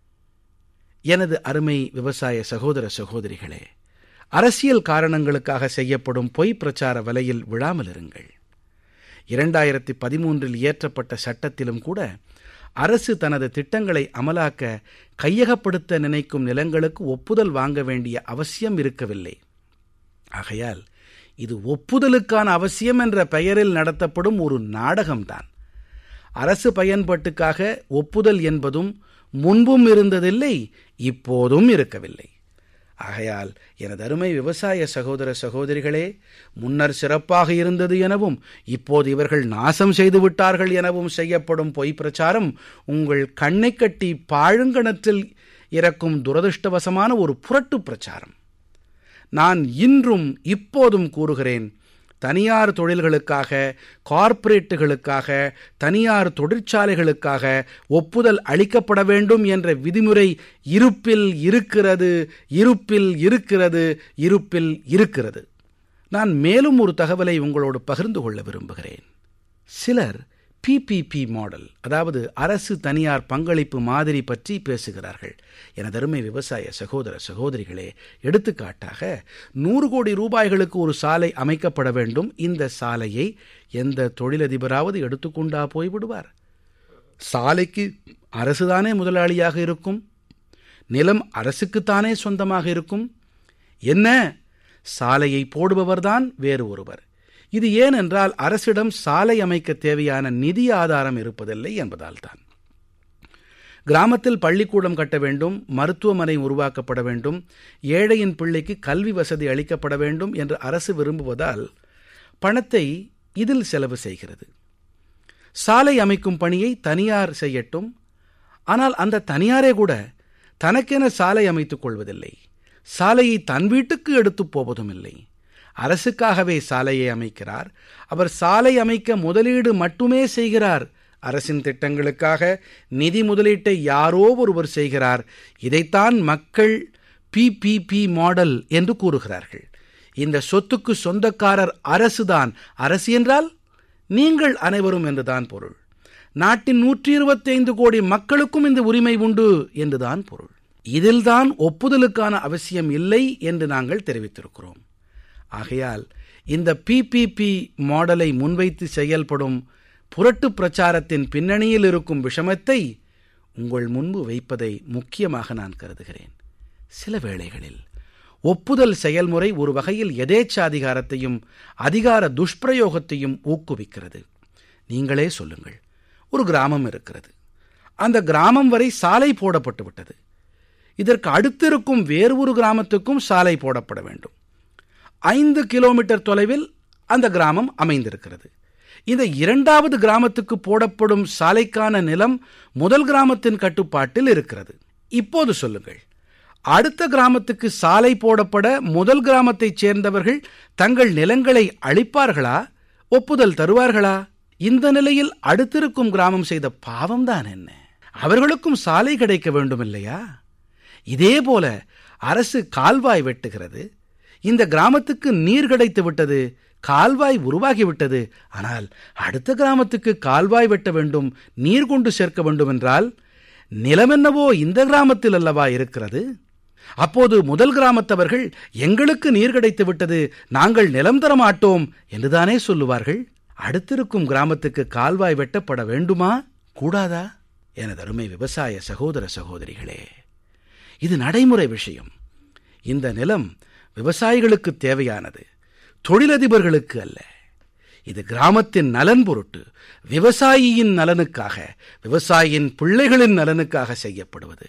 எனது அருமை விவசாய சகோதர சகோதரிகளே, அரசியல் காரணங்களுக்காக செய்யப்படும் பொய் பிரச்சார வலையில் விழாமல் இருங்கள். இரண்டாயிரத்தி பதிமூன்றில் இயற்றப்பட்ட சட்டத்திலும் கூட அரசு தனது திட்டங்களை அமலாக்க கையகப்படுத்த நினைக்கும் நிலங்களுக்கு ஒப்புதல் வாங்க வேண்டிய அவசியம் இருக்கவில்லை. ஆகையால் இது ஒப்புதலுக்கான அவசியம் என்ற பெயரில் நடத்தப்படும் ஒரு நாடகம்தான். அரசு பயன்பாட்டுக்காக ஒப்புதல் என்பதும் முன்பும் இருந்ததில்லை, இப்போதும் இருக்கவில்லை. ஆகையால் எனது அருமை விவசாய சகோதர சகோதரிகளே, முன்னர் சிறப்பாக இருந்தது எனவும் இப்போது இவர்கள் நாசம் செய்து விட்டார்கள் எனவும் செய்யப்படும் பொய் பிரச்சாரம் உங்கள் கண்ணை கட்டி பாழுங்கணற்றில் இறக்கும் துரதிருஷ்டவசமான ஒரு புரட்டு பிரச்சாரம். நான் இன்றும் இப்போதும் கூறுகிறேன், தனியார் தொழில்களுக்காக, கார்ப்பரேட்டுகளுக்காக, தனியார் தொழிற்சாலைகளுக்காக ஒப்புதல் அளிக்கப்பட வேண்டும் என்ற விதிமுறை இருப்பில் இருக்கிறது, இருப்பில் இருக்கிறது, இருப்பில் இருக்கிறது. நான் மேலும் ஒரு தகவலை உங்களோடு பகிர்ந்து கொள்ள விரும்புகிறேன். சிலர் பிபிபி மாடல், அதாவது அரசு தனியார் பங்களிப்பு மாதிரி பற்றி பேசுகிறார்கள். எனதருமை விவசாய சகோதர சகோதரிகளே, எடுத்துக்காட்டாக நூறு கோடி ரூபாய்களுக்கு ஒரு சாலை அமைக்கப்பட வேண்டும். இந்த சாலையை எந்த தொழிலதிபராவது எடுத்துக்கொண்டா போய்விடுவார்? சாலைக்கு அரசுதானே முதலாளியாக இருக்கும், நிலம் அரசுக்குத்தானே சொந்தமாக இருக்கும். என்ன, சாலையை போடுபவர்தான் வேறு ஒருவர். இது ஏனென்றால் அரசிடம் சாலை அமைக்க தேவையான நிதி ஆதாரம் இருப்பதில்லை என்பதால் தான். கிராமத்தில் பள்ளிக்கூடம் கட்ட வேண்டும், மருத்துவமனை உருவாக்கப்பட வேண்டும், ஏழையின் பிள்ளைக்கு கல்வி வசதி அளிக்கப்பட வேண்டும் என்று அரசு விரும்புவதால் பணத்தை இதில் செலவு செய்கிறது. சாலை அமைக்கும் பணியை தனியார் செய்யட்டும். ஆனால் அந்த தனியாரே கூட தனக்கென சாலை அமைத்துக் கொள்வதில்லை. சாலையை தன் வீட்டுக்கு எடுத்துப் போவதும் இல்லை. அரசுக்காகவே சாலையை அமைக்கிறார். அவர் சாலை அமைக்க முதலீடு மட்டுமே செய்கிறார். அரசின் திட்டங்களுக்காக நிதி முதலீட்டை யாரோ ஒருவர் செய்கிறார். இதைத்தான் மக்கள் பிபிபி மாடல் என்று கூறுகிறார்கள். இந்த சொத்துக்கு சொந்தக்காரர் அரசுதான். அரசு என்றால் நீங்கள் அனைவரும் என்றுதான் பொருள். நாட்டின் நூற்றி இருபத்தி ஐந்து கோடி மக்களுக்கும் இந்த உரிமை உண்டு என்றுதான் பொருள். இதில்தான் ஒப்புதலுக்கான அவசியம் இல்லை என்று நாங்கள் தெரிவித்திருக்கிறோம். ஆகையால் இந்த பிபிபி மாடலை முன்வைத்து செயல்படும் புரட்டு பிரச்சாரத்தின் பின்னணியில் இருக்கும் விஷமத்தை உங்கள் முன்பு வைப்பதை முக்கியமாக நான் கருதுகிறேன். சில வேளைகளில் ஒப்புதல் செயல்முறை ஒரு வகையில் எதேச்சாதிகாரத்தையும் அதிகார துஷ்பிரயோகத்தையும் ஊக்குவிக்கிறது. நீங்களே சொல்லுங்கள், ஒரு கிராமம் இருக்கிறது. அந்த கிராமம் வரை சாலை போடப்பட்டு விட்டது. இதற்கு அடுத்திருக்கும் வேறு ஒரு கிராமத்துக்கும் சாலை போடப்பட வேண்டும். ஐந்து கிலோமீட்டர் தொலைவில் அந்த கிராமம் அமைந்திருக்கிறது. இந்த இரண்டாவது கிராமத்துக்கு போடப்படும் சாலைக்கான நிலம் முதல் கிராமத்தின் கட்டுப்பாட்டில் இருக்கிறது. இப்போது சொல்லுங்கள், அடுத்த கிராமத்துக்கு சாலை போடப்பட முதல் கிராமத்தைச் சேர்ந்தவர்கள் தங்கள் நிலங்களை அளிப்பார்களா, ஒப்புதல் தருவார்களா? இந்த நிலையில் அடுத்திருக்கும் கிராமம் செய்த பாவம்தான் என்ன? அவர்களுக்கும் சாலை கிடைக்க வேண்டும் இல்லையா? இதே போல அரசு கால்வாய் வெட்டுகிறது. இந்த கிராமத்துக்கு நீர் கிடைத்து விட்டது, கால்வாய் உருவாகிவிட்டது. ஆனால் அடுத்த கிராமத்துக்கு கால்வாய் வெட்ட வேண்டும், நீர் கொண்டு சேர்க்க வேண்டும் என்றால் நிலம் என்னவோ இந்த கிராமத்தில் அல்லவா இருக்கிறது? அப்போது முதல் கிராமத்தவர்கள் எங்களுக்கு நீர் கிடைத்து விட்டது, நாங்கள் நிலம் தர மாட்டோம் என்றுதானே சொல்லுவார்கள். அடுத்திருக்கும் கிராமத்துக்கு கால்வாய் வெட்டப்பட வேண்டுமா, கூடாதா? எனது அருமை விவசாய சகோதர சகோதரிகளே, இது நடைமுறை விஷயம். இந்த நிலம் விவசாயிகளுக்கு தேவையானது, தொழிலதிபர்களுக்கு அல்ல. இது கிராமத்தின் நலன் பொருட்டு, விவசாயியின் நலனுக்காக, விவசாயியின் பிள்ளைகளின் நலனுக்காக செய்யப்படுவது.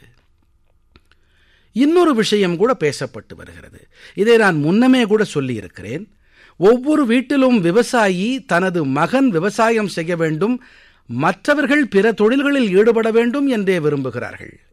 இன்னொரு விஷயம் கூட பேசப்பட்டு வருகிறது. இதை நான் முன்னமே கூட சொல்லி இருக்கிறேன். ஒவ்வொரு வீட்டிலும் விவசாயி தனது மகன் விவசாயம் செய்ய வேண்டும், மற்றவர்கள் பிற தொழில்களில் ஈடுபட வேண்டும் என்றே விரும்புகிறார்கள்.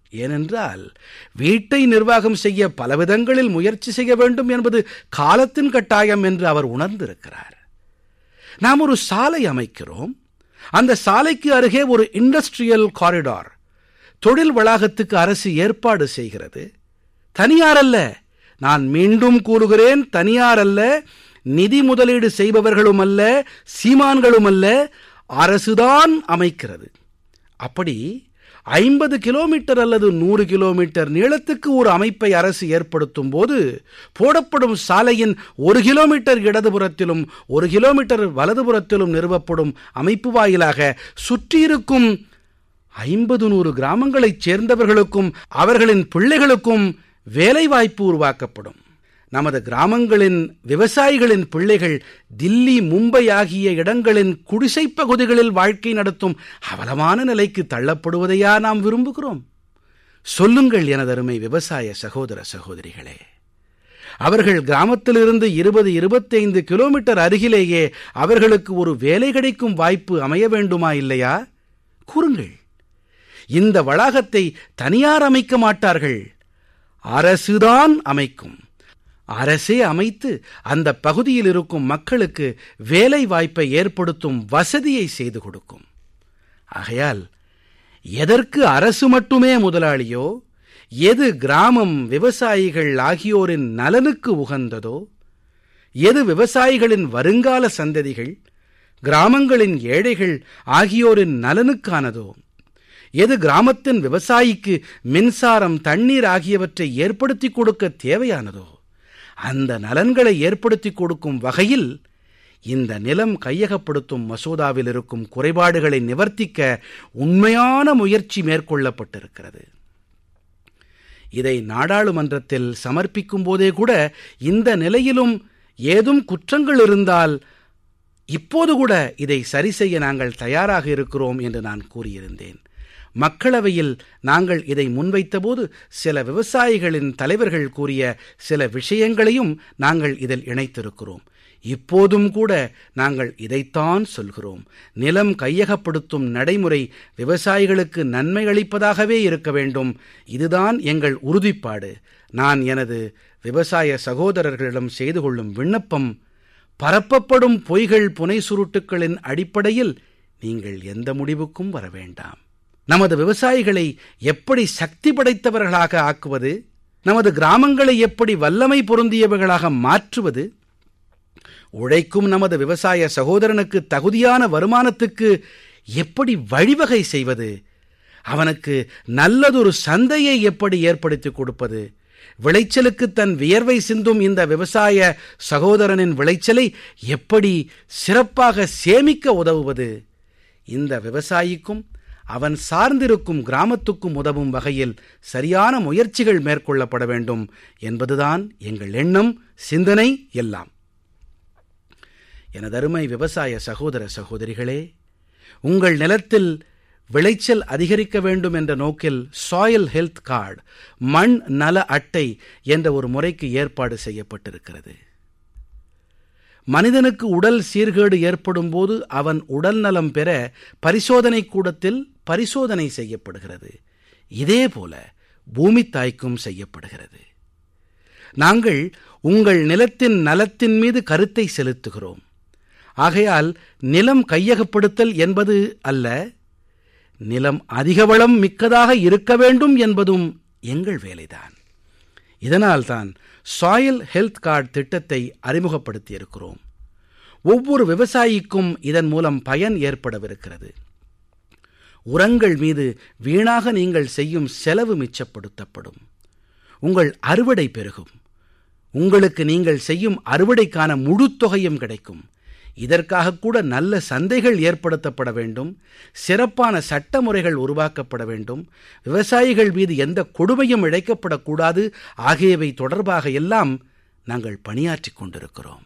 ஏனென்றால் வீட்டை நிர்வாகம் செய்ய பலவிதங்களில் முயற்சி செய்ய வேண்டும் என்பது காலத்தின் கட்டாயம் என்று அவர் உணர்ந்திருக்கிறார். நாம் ஒரு சாலை அமைக்கிறோம், அந்த சாலைக்கு அருகே ஒரு இண்டஸ்ட்ரியல் காரிடார், தொழில் வளாகத்துக்கு அரசு ஏற்பாடு செய்கிறது. தனியார் அல்ல, நான் மீண்டும் கூறுகிறேன், தனியார் அல்ல, நிதி முதலீடு செய்பவர்களும் அல்ல, சீமான்களும் அல்ல, அரசுதான் அமைக்கிறது. அப்படி ஐம்பது கிலோமீட்டர் அல்லது நூறு கிலோமீட்டர் நீளத்துக்கு ஒரு அமைப்பை அரசு ஏற்படுத்தும் போது போடப்படும் சாலையின் ஒரு கிலோமீட்டர் இடதுபுறத்திலும் ஒரு கிலோமீட்டர் வலதுபுறத்திலும் நிறுவப்படும் அமைப்பு வாயிலாக சுற்றியிருக்கும் ஐம்பது நூறு கிராமங்களைச் சேர்ந்தவர்களுக்கும் அவர்களின் பிள்ளைகளுக்கும் வேலைவாய்ப்பு உருவாக்கப்படும். நமது கிராமங்களின் விவசாயிகளின் பிள்ளைகள் தில்லி, மும்பை ஆகிய இடங்களின் குடிசைப் பகுதிகளில் வாழ்க்கை நடத்தும் அவலமான நிலைக்கு தள்ளப்படுவதையா நாம் விரும்புகிறோம்? சொல்லுங்கள் எனதருமை விவசாய சகோதர சகோதரிகளே. அவர்கள் கிராமத்திலிருந்து இருபது இருபத்தைந்து கிலோமீட்டர் அருகிலேயே அவர்களுக்கு ஒரு வேலை கிடைக்கும் வாய்ப்பு அமைய வேண்டுமா இல்லையா? கூறுங்கள். இந்த வளாகத்தை தனியார் அமைக்க மாட்டார்கள், அரசுதான் அமைக்கும். அரசே அமைத்து அந்த பகுதியில் இருக்கும் மக்களுக்கு வேலை வாய்ப்பை ஏற்படுத்தும் வசதியை செய்து கொடுக்கும். ஆகையால் எதற்கு அரசு மட்டுமே முதலாளியோ, எது கிராமம், விவசாயிகள் ஆகியோரின் நலனுக்கு உகந்ததோ, எது விவசாயிகளின் வருங்கால சந்ததிகள், கிராமங்களின் ஏழைகள் ஆகியோரின் நலனுக்கானதோ, எது கிராமத்தின் விவசாயிக்கு மின்சாரம், தண்ணீர் ஆகியவற்றை ஏற்படுத்தி கொடுக்க தேவையானதோ, அந்த நலன்களை ஏற்படுத்தி கொடுக்கும் வகையில் இந்த நிலம் கையகப்படுத்தும் மசோதாவில் இருக்கும் குறைபாடுகளை நிவர்த்திக்க உண்மையான முயற்சி மேற்கொள்ளப்பட்டிருக்கிறது. இதை நாடாளுமன்றத்தில் சமர்ப்பிக்கும் போதே கூட இந்த நிலையிலும் ஏதும் குற்றங்கள் இருந்தால் இப்போது கூட இதை சரி செய்ய நாங்கள் தயாராக இருக்கிறோம் என்று நான் கூறியிருந்தேன். மக்களவையில் நாங்கள் இதை முன்வைத்தபோது சில விவசாயிகளின் தலைவர்கள் கூறிய சில விஷயங்களையும் நாங்கள் இதில் இணைத்திருக்கிறோம். இப்போதும் கூட நாங்கள் இதைத்தான் சொல்கிறோம். நிலம் கையகப்படுத்தும் நடைமுறை விவசாயிகளுக்கு நன்மை அளிப்பதாகவே இருக்க வேண்டும். இதுதான் எங்கள் உறுதிப்பாடு. நான் எனது விவசாய சகோதரர்களிடம் செய்து கொள்ளும் விண்ணப்பம், பரப்பப்படும் பொய்கள், புனை சுருட்டுக்களின் அடிப்படையில் நீங்கள் எந்த முடிவுக்கும் வர வேண்டாம். நமது விவசாயிகளை எப்படி சக்தி படைத்தவர்களாக ஆக்குவது, நமது கிராமங்களை எப்படி வல்லமை பொருந்தியவர்களாக மாற்றுவது, உழைக்கும் நமது விவசாய சகோதரனுக்கு தகுதியான வருமானத்துக்கு எப்படி வழிவகை செய்வது, அவனுக்கு நல்லதொரு சந்தையை எப்படி ஏற்படுத்தி கொடுப்பது, விளைச்சலுக்கு தன் வியர்வை சிந்தும் இந்த விவசாய சகோதரனின் விளைச்சலை எப்படி சிறப்பாக சேமிக்க உதவுவது, இந்த விவசாயிக்கும் அவன் சார்ந்திருக்கும் கிராமத்துக்கும் உதவும் வகையில் சரியான முயற்சிகள் மேற்கொள்ளப்பட வேண்டும் என்பதுதான் எங்கள் எண்ணம், சிந்தனை எல்லாம். எனதருமை விவசாய சகோதர சகோதரிகளே, உங்கள் நிலத்தில் விளைச்சல் அதிகரிக்க வேண்டும் என்ற நோக்கில் சாயில் ஹெல்த் கார்டு, மண் நல அட்டை என்ற ஒரு முறைக்கு ஏற்பாடு செய்யப்பட்டிருக்கிறது. மனிதனுக்கு உடல் சீர்கேடு ஏற்படும் போது அவன் உடல் நலம் பெற பரிசோதனை கூடத்தில் பரிசோதனை செய்யப்படுகிறது. இதேபோல பூமி தாய்க்கும் செய்யப்படுகிறது. நாங்கள் உங்கள் நிலத்தின் நலத்தின் மீது கருத்தை செலுத்துகிறோம். ஆகையால் நிலம் கையகப்படுத்தல் என்பது அல்ல, நிலம் அதிக வளம் மிக்கதாக இருக்க வேண்டும் என்பதும் எங்கள் வேலைதான். இதனால்தான் சாயில் ஹெல்த் கார்டு திட்டத்தை அறிமுகப்படுத்தி இருக்கிறோம். ஒவ்வொரு விவசாயிக்கும் இதன் மூலம் பயன் ஏற்படவிருக்கிறது. உரங்கள் மீது வீணாக நீங்கள் செய்யும் செலவு மிச்சப்படுத்தப்படும். உங்கள் அறுவடை பெருகும். உங்களுக்கு நீங்கள் செய்யும் அறுவடைக்கான முழு தொகையும் கிடைக்கும். இதற்காக கூட நல்ல சந்தைகள் ஏற்படுத்தப்பட வேண்டும். சிறப்பான சட்ட முறைகள் உருவாக்கப்பட வேண்டும். விவசாயிகள் மீது எந்த கொடுமையும் இழைக்கப்படக்கூடாது. ஆகியவை தொடர்பாக எல்லாம் நாங்கள் பணியாற்றிக் கொண்டிருக்கிறோம்.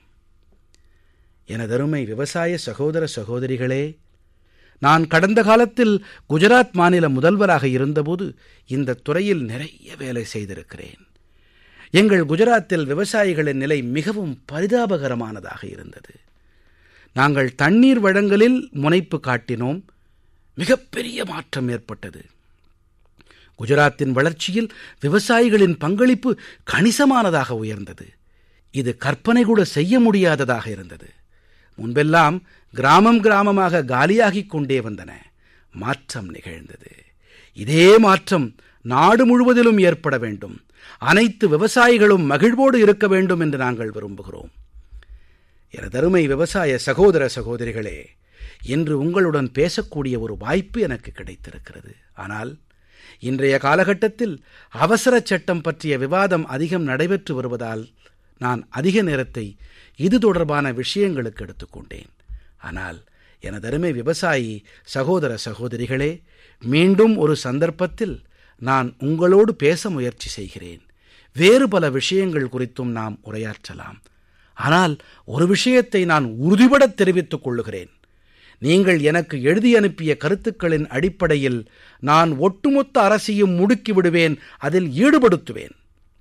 எனதருமை விவசாய சகோதர சகோதரிகளே, நான் கடந்த காலத்தில் குஜராத் மாநில முதல்வராக இருந்தபோது இந்த துறையில் நிறைய வேலை செய்திருக்கிறேன். எங்கள் குஜராத்தில் விவசாயிகளின் நிலை மிகவும் பரிதாபகரமானதாக இருந்தது. நாங்கள் தண்ணீர் வழங்கலில் முனைப்பு காட்டினோம். மிகப்பெரிய மாற்றம் ஏற்பட்டது. குஜராத்தின் வளர்ச்சியில் விவசாயிகளின் பங்களிப்பு கணிசமானதாக உயர்ந்தது. இது கற்பனை கூட செய்ய முடியாததாக இருந்தது. முன்பெல்லாம் கிராமம் கிராமமாக காலியாகிக் கொண்டே வந்தன. மாற்றம் நிகழ்ந்தது. இதே மாற்றம் நாடு முழுவதிலும் ஏற்பட வேண்டும். அனைத்து விவசாயிகளும் மகிழ்வோடு இருக்க வேண்டும் என்று நாங்கள் விரும்புகிறோம். எனதருமை விவசாய சகோதர சகோதரிகளே, இன்று உங்களுடன் பேசக்கூடிய ஒரு வாய்ப்பு எனக்கு கிடைத்திருக்கிறது. ஆனால் இன்றைய காலகட்டத்தில் அவசர சட்டம் பற்றிய விவாதம் அதிகம் நடைபெற்று வருவதால் நான் அதிக நேரத்தை இது தொடர்பான விஷயங்களுக்கு எடுத்துக்கொண்டேன். ஆனால் எனதருமை விவசாயி சகோதர சகோதரிகளே, மீண்டும் ஒரு சந்தர்ப்பத்தில் நான் உங்களோடு பேச முயற்சி செய்கிறேன். வேறு பல விஷயங்கள் குறித்தும் நாம் உரையாற்றலாம். ஆனால் ஒரு விஷயத்தை நான் உறுதிபடத் தெரிவித்துக் கொள்ளுகிறேன். நீங்கள் எனக்கு எழுதி அனுப்பிய கருத்துக்களின் அடிப்படையில் நான் ஒட்டுமொத்த அரசையும் முடுக்கி விடுவேன், அதில் ஈடுபடுத்துவேன்.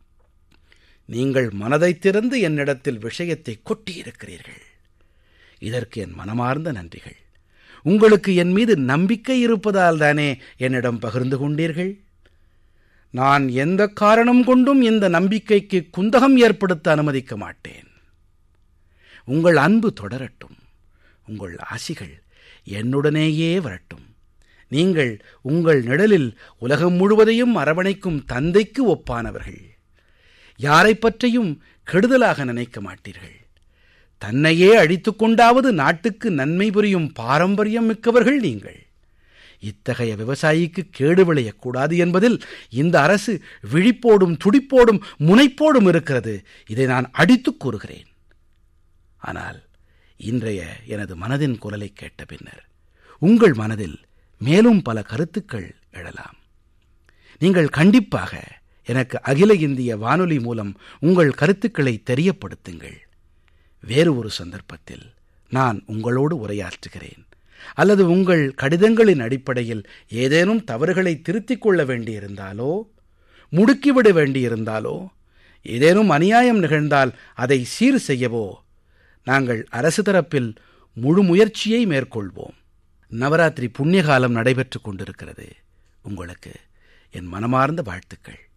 நீங்கள் மனதைத் திறந்து என்னிடத்தில் விஷயத்தை கொட்டியிருக்கிறீர்கள். இதற்கு என் மனமார்ந்த நன்றிகள். உங்களுக்கு என் மீது நம்பிக்கை இருப்பதால் தானே என்னிடம் பகிர்ந்து கொண்டீர்கள். நான் எந்த காரணம் கொண்டும் இந்த நம்பிக்கைக்கு குந்தகம் ஏற்படுத்த அனுமதிக்க மாட்டேன். உங்கள் அன்பு தொடரட்டும். உங்கள் ஆசிகள் என்னுடனேயே வரட்டும். நீங்கள் உங்கள் நிழலில் உலகம் முழுவதையும் அரவணைக்கும் தந்தைக்கு ஒப்பானவர்கள். யாரை பற்றியும் கெடுதலாக நினைக்க மாட்டீர்கள். தன்னையே அழித்துக் கொண்டாவது நாட்டுக்கு நன்மை புரியும் பாரம்பரியம் மிக்கவர்கள் நீங்கள். இத்தகைய விவசாயிக்கு கேடு விளையக்கூடாது என்பதில் இந்த அரசு விழிப்போடும் துடிப்போடும் முனைப்போடும் இருக்கிறது. இதை நான் அடித்துக் கூறுகிறேன். ஆனால் இன்றைய எனது மனதின் குரலை கேட்ட பின்னர் உங்கள் மனதில் மேலும் பல கருத்துக்கள் எழலாம். நீங்கள் கண்டிப்பாக எனக்கு அகில இந்திய வானொலி மூலம் உங்கள் கருத்துக்களை தெரியப்படுத்துங்கள். வேறு ஒரு சந்தர்ப்பத்தில் நான் உங்களோடு உரையாற்றுகிறேன். அல்லது உங்கள் கடிதங்களின் அடிப்படையில் ஏதேனும் தவறுகளை திருத்திக் கொள்ள வேண்டியிருந்தாலோ, முடுக்கிவிட வேண்டியிருந்தாலோ, ஏதேனும் அநியாயம் நிகழ்ந்தால் அதை சீர் செய்யவோ நாங்கள் அரசு தரப்பில் முழு முயற்சியை மேற்கொள்வோம். நவராத்திரி புண்ணியகாலம் நடைபெற்றுக் கொண்டிருக்கிறது. உங்களுக்கு என் மனமார்ந்த வாழ்த்துக்கள்.